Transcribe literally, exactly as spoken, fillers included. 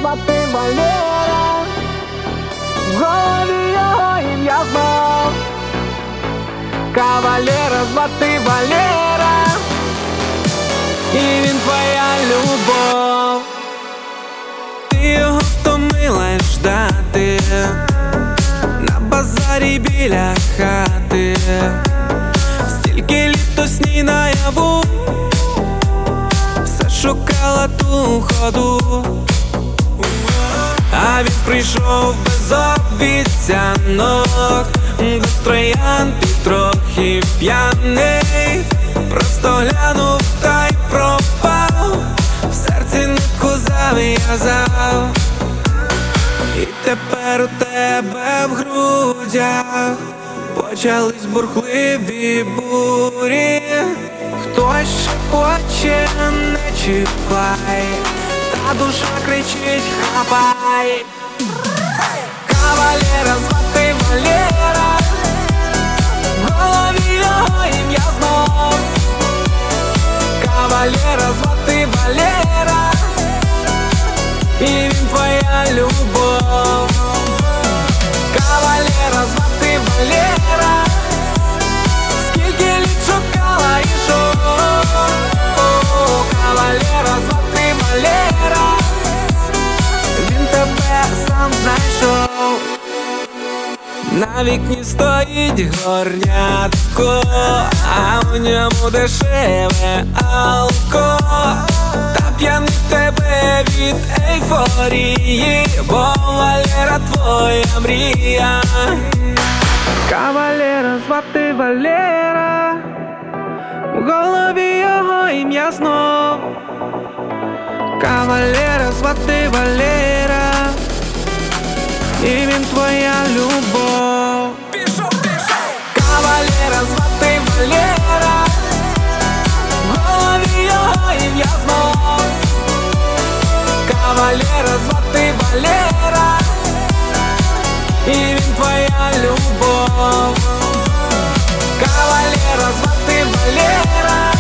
звати Валера, в голові його ім'я знов. Кавалера звати Валера, і він твоя любов. Ти його втомилась ждати на базарі біля хати. Стільки літ у сні наяву, все шукала ту ходу. А він прийшов без обіцянок, без троянд і трохи п'яний. Просто глянув та й пропав, в серці нитку зав'язав. І тепер у тебе в грудях почались бурхливі бурі. Хтось шепоче не чіпай, та душа кричить хапай. Кавалера звати Валера, в голові його ім'я знов. Кавалера звати Валера, і він твоя любов. Кавалера звати Валера, скільки літ шукала і шов. Кавалера звати Валера, він тебе сам знайшов. На вікні стоїть горнятко, а в ньому дешеве алко. Та п'яний тебе від ейфорії, бо Валера твоя мрія. Кавалера звати Валера, в голові його ім'я знов. Кавалера звати Валера, і він твоя любов. Пішов, пішов! Кавалера звати Валера, в голові його ім'я знов. Кавалера звати Валера, і він твоя любов. Кавалера звати Валера,